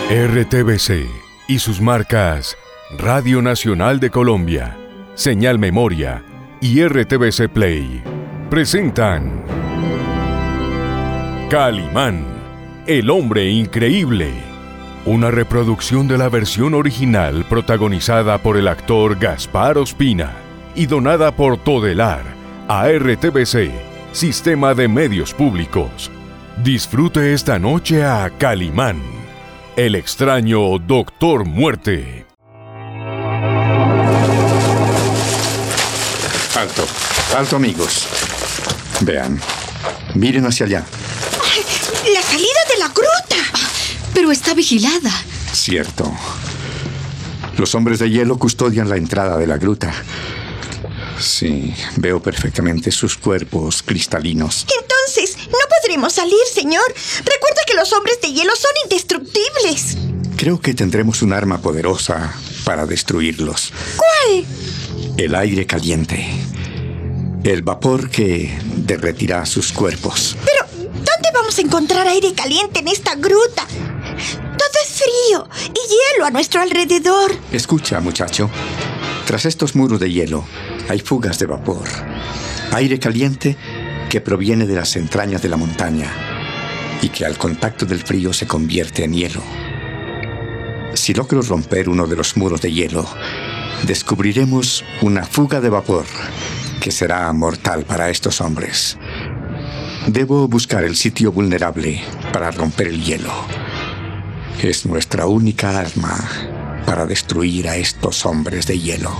RTBC y sus marcas Radio Nacional de Colombia, Señal Memoria y RTBC Play presentan Calimán, el hombre increíble, una reproducción de la versión original protagonizada por el actor Gaspar Ospina y donada por Todelar a RTBC, Sistema de Medios Públicos. Disfrute esta noche a Calimán, el extraño Doctor Muerte. Alto, alto amigos. Vean, miren hacia allá. ¡La salida de la gruta! Pero está vigilada. Cierto. Los hombres de hielo custodian la entrada de la gruta. Sí, veo perfectamente sus cuerpos cristalinos. Entonces, no podremos salir, señor. Recuerda que los hombres de hielo son indestructibles. Creo que tendremos un arma poderosa para destruirlos. ¿Cuál? El aire caliente. El vapor que derretirá sus cuerpos. Pero, ¿dónde vamos a encontrar aire caliente en esta gruta? Todo es frío y hielo a nuestro alrededor. Escucha, muchacho. Tras estos muros de hielo hay fugas de vapor. Aire caliente que proviene de las entrañas de la montaña y que al contacto del frío se convierte en hielo. Si logro romper uno de los muros de hielo, descubriremos una fuga de vapor que será mortal para estos hombres. Debo buscar el sitio vulnerable para romper el hielo. Es nuestra única arma para destruir a estos hombres de hielo.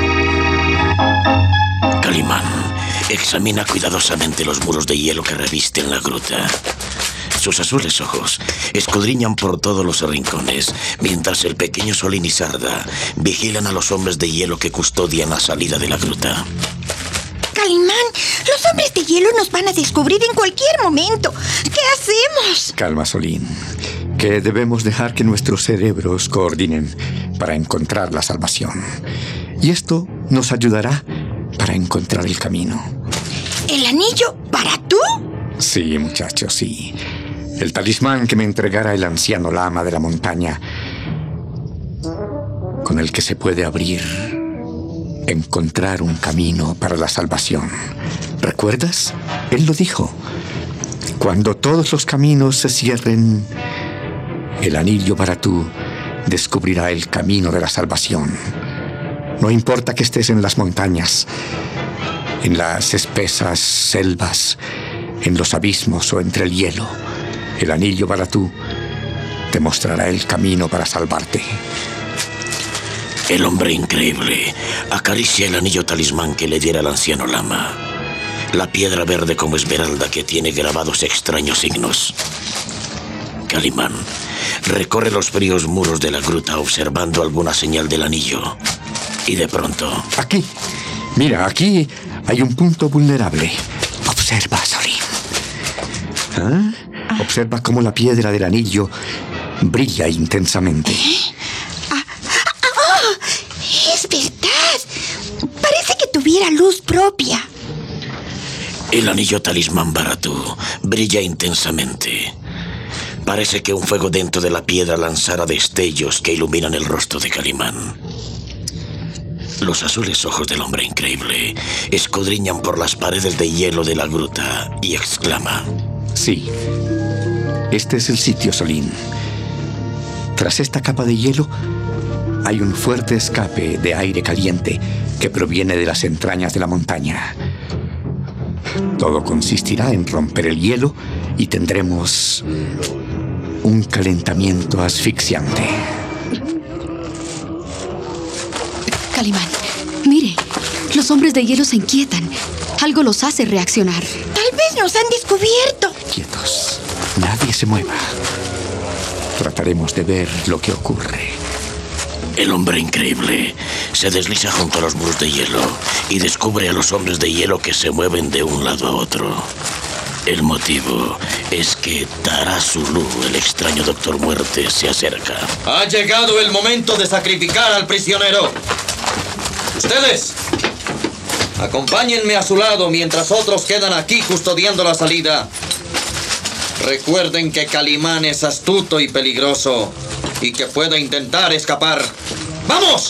Calimán, examina cuidadosamente los muros de hielo que revisten la gruta. Sus azules ojos escudriñan por todos los rincones, mientras el pequeño Solín y Sarda vigilan a los hombres de hielo que custodian la salida de la gruta. Calimán, los hombres de hielo nos van a descubrir en cualquier momento. ¿Qué hacemos? Calma, Solín, que debemos dejar que nuestros cerebros coordinen para encontrar la salvación. Y esto nos ayudará para encontrar el camino. ¿El anillo para tú? Sí, muchacho, sí. El talismán que me entregara el anciano lama de la montaña, con el que se puede encontrar un camino para la salvación. ¿Recuerdas? Él lo dijo. Cuando todos los caminos se cierren, el anillo Baratú descubrirá el camino de la salvación. No importa que estés en las montañas, en las espesas selvas, en los abismos o entre el hielo, el anillo Baratú te mostrará el camino para salvarte. El hombre increíble acaricia el anillo talismán que le diera el anciano lama. La piedra verde como esmeralda que tiene grabados extraños signos. Calimán recorre los fríos muros de la gruta observando alguna señal del anillo. Y de pronto... Aquí. Mira, aquí hay un punto vulnerable. Observa, Solín. ¿Ah? Observa cómo la piedra del anillo brilla intensamente. Es verdad. Parece que tuviera luz propia. El anillo talismán Baratú brilla intensamente. Parece que un fuego dentro de la piedra lanzara destellos que iluminan el rostro de Calimán. Los azules ojos del hombre increíble escudriñan por las paredes de hielo de la gruta y exclama: Sí, este es el sitio, Solín. Tras esta capa de hielo hay un fuerte escape de aire caliente que proviene de las entrañas de la montaña. Todo consistirá en romper el hielo y tendremos un calentamiento asfixiante. Calimán, mire, los hombres de hielo se inquietan. Algo los hace reaccionar. Tal vez nos han descubierto. Quietos, nadie se mueva. Trataremos de ver lo que ocurre. El hombre increíble se desliza junto a los muros de hielo y descubre a los hombres de hielo que se mueven de un lado a otro. El motivo es que Tarazulú, el extraño Doctor Muerte, se acerca. Ha llegado el momento de sacrificar al prisionero. Ustedes, acompáñenme a su lado mientras otros quedan aquí custodiando la salida. Recuerden que Calimán es astuto y peligroso. y que pueda intentar escapar. ¡Vamos!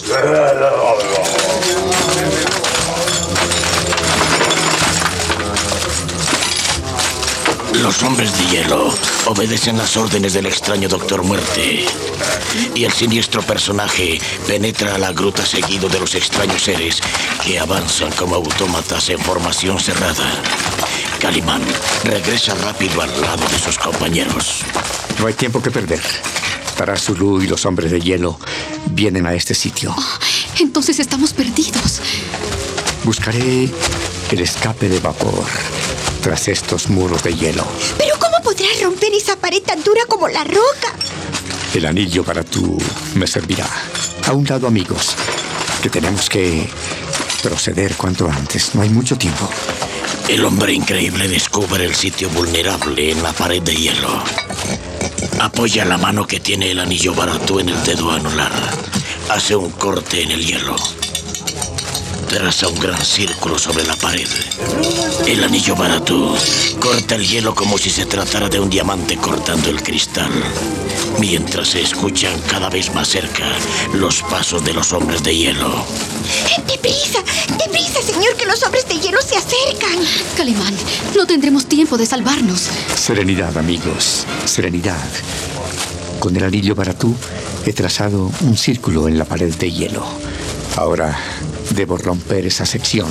Los hombres de hielo obedecen las órdenes del extraño Doctor Muerte. Y el siniestro personaje penetra a la gruta seguido de los extraños seres que avanzan como autómatas en formación cerrada. Calimán regresa rápido al lado de sus compañeros. No hay tiempo que perder. Tarazulú y los hombres de hielo vienen a este sitio. Oh, entonces estamos perdidos. Buscaré el escape de vapor tras estos muros de hielo. ¿Pero cómo podrás romper esa pared tan dura como la roca? El anillo Baratú me servirá. A un lado, amigos, que tenemos que proceder cuanto antes. No hay mucho tiempo. El hombre increíble descubre el sitio vulnerable en la pared de hielo. Apoya la mano que tiene el anillo Baratú en el dedo anular. Hace un corte en el hielo. Traza un gran círculo sobre la pared. El anillo Baratú corta el hielo como si se tratara de un diamante cortando el cristal, mientras se escuchan cada vez más cerca los pasos de los hombres de hielo. ¡Deprisa, señor, que los hombres de hielo se acercan! Calimán, no tendremos tiempo de salvarnos. Serenidad, amigos, serenidad. Con el anillo Baratú he trazado un círculo en la pared de hielo. Ahora debo romper esa sección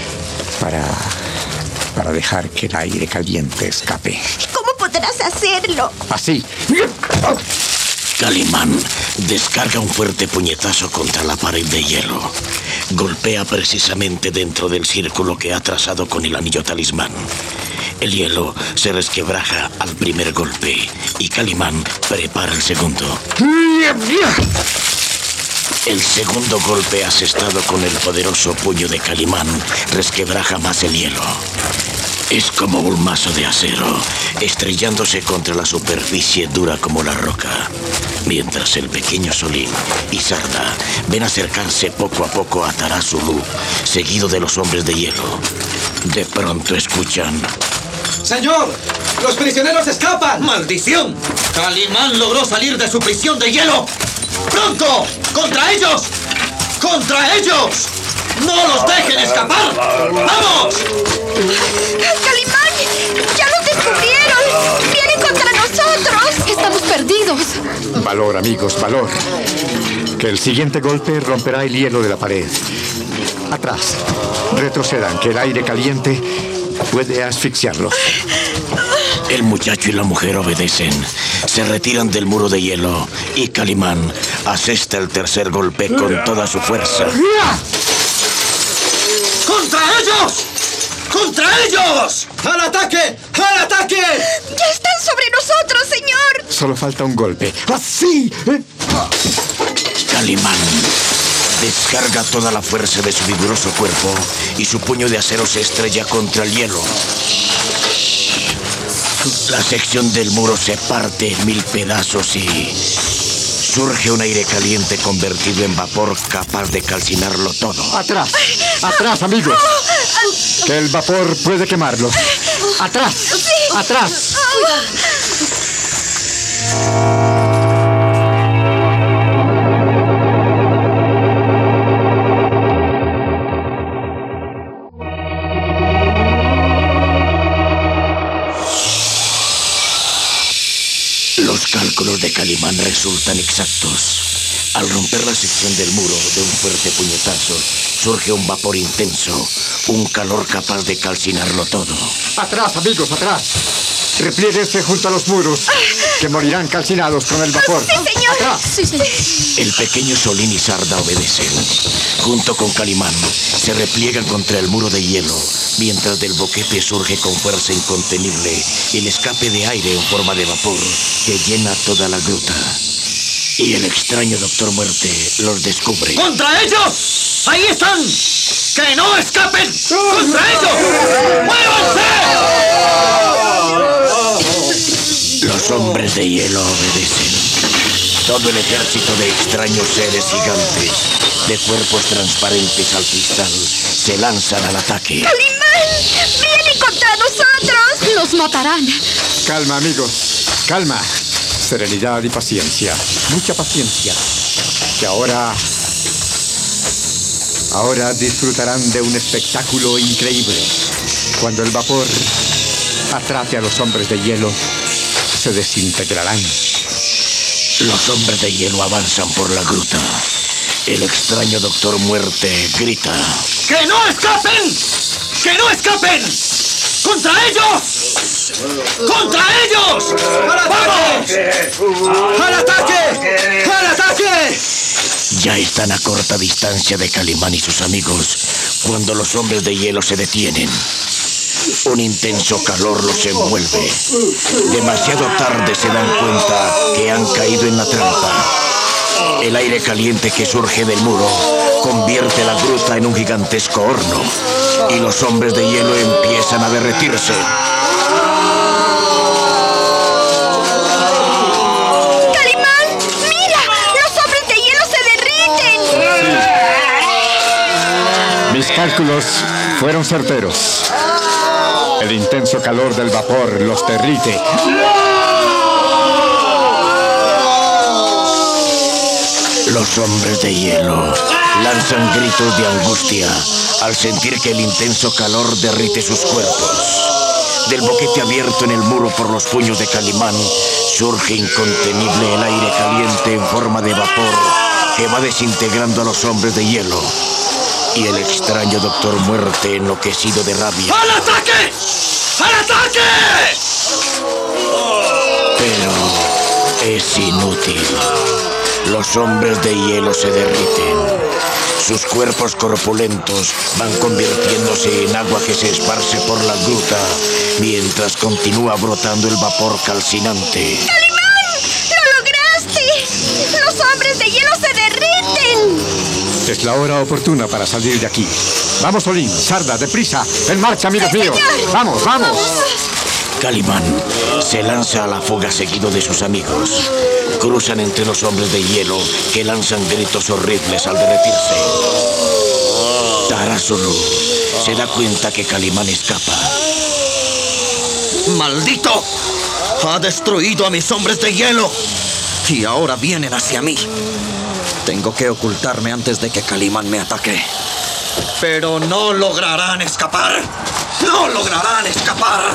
para dejar que el aire caliente escape. ¿Cómo podrás hacerlo? Así. Calimán descarga un fuerte puñetazo contra la pared de hielo. Golpea precisamente dentro del círculo que ha trazado con el anillo talismán. El hielo se resquebraja al primer golpe y Calimán prepara el segundo. El segundo golpe asestado con el poderoso puño de Calimán resquebraja más el hielo. Es como un mazo de acero, estrellándose contra la superficie dura como la roca. Mientras el pequeño Solín y Sarda ven acercarse poco a poco a Tarazulú, seguido de los hombres de hielo. De pronto escuchan... ¡Señor! ¡Los prisioneros escapan! ¡Maldición! ¡Calimán logró salir de su prisión de hielo! ¡Pronto! ¡Contra ellos! ¡Contra ellos! ¡No los dejen escapar! ¡Vamos! ¡Calimán! ¡Ya los descubrieron! ¡Vienen contra nosotros! ¡Estamos perdidos! Valor, amigos, valor. Que el siguiente golpe romperá el hielo de la pared. Atrás. Retrocedan, que el aire caliente puede asfixiarlos. El muchacho y la mujer obedecen. Se retiran del muro de hielo y Calimán asesta el tercer golpe con toda su fuerza. ¡Contra ellos! ¡Contra ellos! ¡Al ataque! ¡Al ataque! ¡Ya están sobre nosotros, señor! Solo falta un golpe. ¡Así! Calimán descarga toda la fuerza de su vigoroso cuerpo y su puño de acero se estrella contra el hielo. La sección del muro se parte en 1000 pedazos y surge un aire caliente convertido en vapor capaz de calcinarlo todo. ¡Atrás! ¡Atrás, amigos! Que el vapor puede quemarlos. ¡Atrás! ¡Atrás! Los cálculos de Calimán resultan exactos. Al romper la sección del muro de un fuerte puñetazo, surge un vapor intenso, un calor capaz de calcinarlo todo. ¡Atrás, amigos, atrás! Replieguense junto a los muros, que morirán calcinados con el vapor. ¡Sí, señor! ¡Atrás! Sí, señor. El pequeño Solín y Sarda obedecen. Junto con Calimán, se repliegan contra el muro de hielo, mientras del boquete surge con fuerza incontenible el escape de aire en forma de vapor que llena toda la gruta. Y el extraño Doctor Muerte los descubre. ¡Contra ellos! ¡Ahí están! ¡Que no escapen! ¡Contra ellos! ¡Muévanse! Los hombres de hielo obedecen. Todo el ejército de extraños seres gigantes, de cuerpos transparentes al cristal, se lanzan al ataque. ¡Calimán! ¡Vienen contra nosotros! ¡Los matarán! Calma, amigos. Calma. serenidad y paciencia. Mucha paciencia. Que ahora disfrutarán de un espectáculo increíble. Cuando el vapor atrape a los hombres de hielo, se desintegrarán. Los hombres de hielo avanzan por la gruta. El extraño Doctor Muerte grita: ¡Que no escapen! ¡Que no escapen! ¡Contra ellos! ¡Contra ellos! ¡Vamos! ¡Al ataque! ¡Al ataque! Ya están a corta distancia de Calimán y sus amigos cuando los hombres de hielo se detienen. Un intenso calor los envuelve. Demasiado tarde se dan cuenta que han caído en la trampa. El aire caliente que surge del muro convierte la gruta en un gigantesco horno y los hombres de hielo empiezan a derretirse. ¡Calimán! ¡Mira! ¡Los hombres de hielo se derriten! Mis cálculos fueron certeros. El intenso calor del vapor los derrite. Los hombres de hielo lanzan gritos de angustia al sentir que el intenso calor derrite sus cuerpos. Del boquete abierto en el muro por los puños de Calimán surge incontenible el aire caliente en forma de vapor que va desintegrando a los hombres de hielo. Y el extraño Doctor Muerte, enloquecido de rabia, ¡al ataque! ¡Al ataque! pero es inútil. Los hombres de hielo se derriten. Sus cuerpos corpulentos van convirtiéndose en agua que se esparce por la gruta mientras continúa brotando el vapor calcinante. ¡Calimán! ¡Lo lograste! ¡Los hombres de hielo se derriten! Es la hora oportuna para salir de aquí. Vamos, Olin, Sarda, deprisa. En marcha, amigos míos. Vamos, vamos. Calimán se lanza a la fuga seguido de sus amigos. Cruzan entre los hombres de hielo que lanzan gritos horribles al derretirse. Tarazulu se da cuenta que Calimán escapa. ¡Maldito! Ha destruido a mis hombres de hielo y ahora vienen hacia mí. Tengo que ocultarme antes de que Calimán me ataque. Pero no lograrán escapar. ¡No lograrán escapar!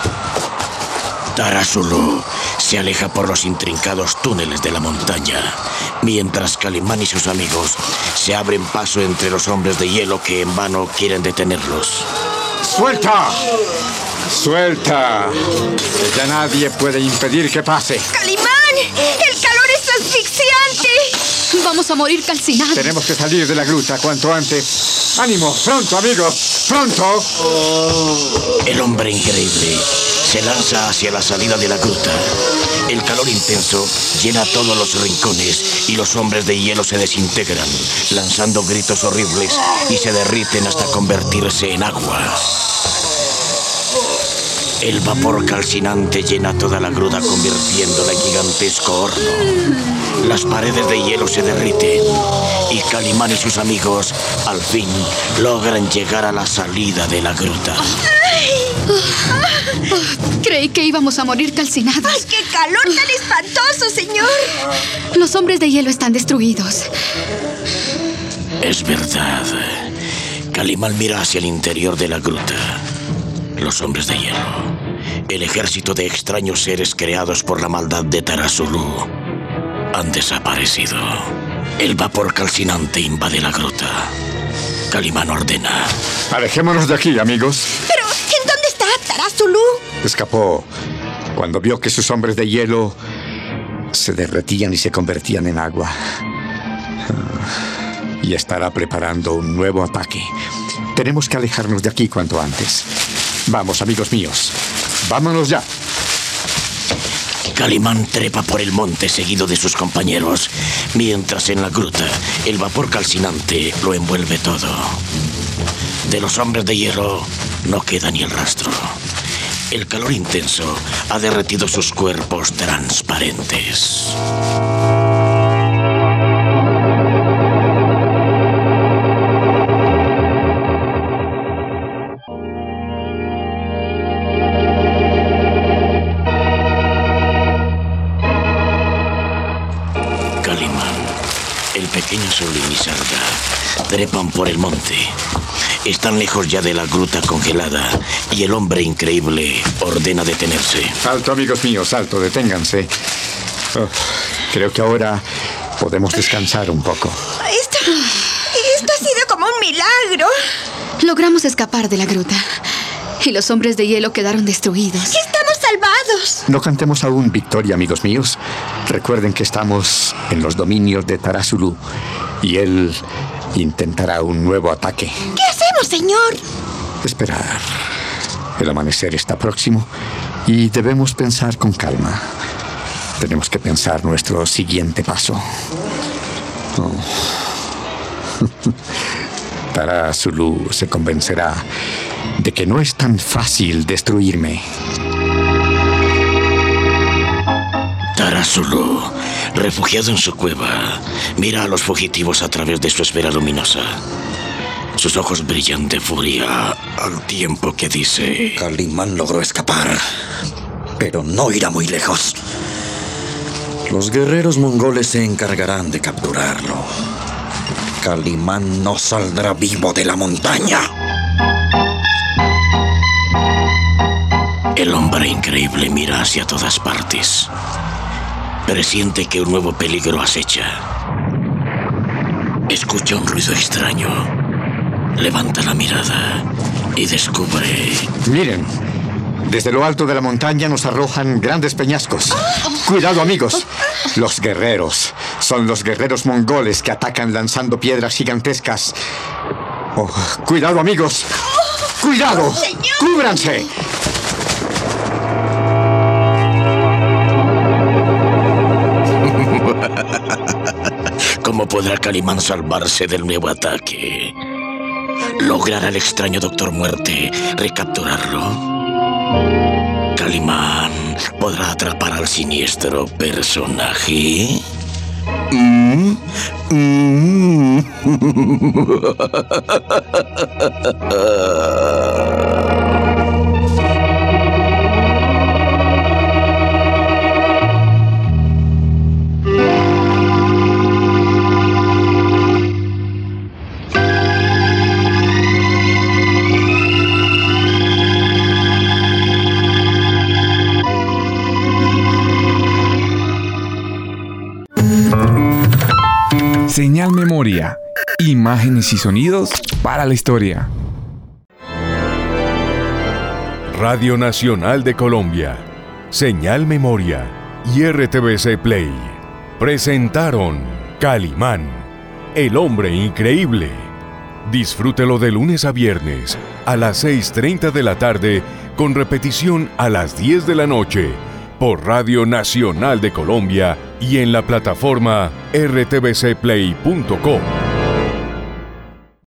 Tarazulu se aleja por los intrincados túneles de la montaña, mientras Calimán y sus amigos se abren paso entre los hombres de hielo que en vano quieren detenerlos. ¡Suelta! ¡Suelta! Ya nadie puede impedir que pase. ¡Calimán! ¡El calor es asfixiante! Vamos a morir calcinados. Tenemos que salir de la gruta cuanto antes. ¡Ánimo! ¡Pronto, amigos! ¡Pronto! El hombre increíble se lanza hacia la salida de la gruta. El calor intenso llena todos los rincones y los hombres de hielo se desintegran, lanzando gritos horribles y se derriten hasta convertirse en agua. El vapor calcinante llena toda la gruta convirtiéndola en gigantesco horno. Las paredes de hielo se derriten y Calimán y sus amigos al fin logran llegar a la salida de la gruta. Creí que íbamos a morir calcinados. ¡Ay, qué calor tan espantoso, señor! Los hombres de hielo están destruidos. Es verdad. Calimán mira hacia el interior de la gruta. Los hombres de hielo, el ejército de extraños seres creados por la maldad de Tarazulu, han desaparecido. El vapor calcinante invade la gruta. Calimán ordena: Alejémonos de aquí, amigos. Pero, ¿en dónde está Tarazulu? Escapó cuando vio que sus hombres de hielo se derretían y se convertían en agua. Y estará preparando un nuevo ataque. Tenemos que alejarnos de aquí cuanto antes. Vamos, amigos míos. Vámonos ya. Calimán trepa por el monte seguido de sus compañeros, mientras en la gruta el vapor calcinante lo envuelve todo. De los hombres de hielo no queda ni el rastro. El calor intenso ha derretido sus cuerpos transparentes. Calimán, el pequeño Solín y Sarga trepan por el monte. Están lejos ya de la gruta congelada y el hombre increíble ordena detenerse. Alto, amigos míos, alto, deténganse. Creo que ahora podemos descansar un poco. Esto ha sido como un milagro. Logramos escapar de la gruta y los hombres de hielo quedaron destruidos. ¡Estamos salvados! No cantemos aún victoria, amigos míos. Recuerden que estamos en los dominios de Tarazulú y él intentará un nuevo ataque. ¿Qué hacemos, señor? Esperar. El amanecer está próximo y debemos pensar con calma. Tenemos que pensar nuestro siguiente paso. Tarazulú se convencerá de que no es tan fácil destruirme. Tarazulú, refugiado en su cueva, mira a los fugitivos a través de su esfera luminosa. Sus ojos brillan de furia al tiempo que dice: Calimán logró escapar, pero no irá muy lejos. Los guerreros mongoles se encargarán de capturarlo. Calimán no saldrá vivo de la montaña. El hombre increíble mira hacia todas partes. Presiente que un nuevo peligro acecha. Escucha un ruido extraño. Levanta la mirada y descubre... Miren, desde lo alto de la montaña nos arrojan grandes peñascos. ¡Cuidado, amigos! Los guerreros. Son los guerreros mongoles que atacan lanzando piedras gigantescas. ¡Cuidado, amigos! ¡Cuidado! ¡Cúbranse! ¿Cómo podrá Calimán salvarse del nuevo ataque? ¿Logrará el extraño Doctor Muerte recapturarlo? ¿Calimán podrá atrapar al siniestro personaje? Señal Memoria. Imágenes y sonidos para la historia. Radio Nacional de Colombia, Señal Memoria y RTBC Play presentaron Calimán, el hombre increíble. Disfrútelo de lunes a viernes a las 6:30 de la tarde con repetición a las 10 de la noche por Radio Nacional de Colombia y en la plataforma rtbcplay.com.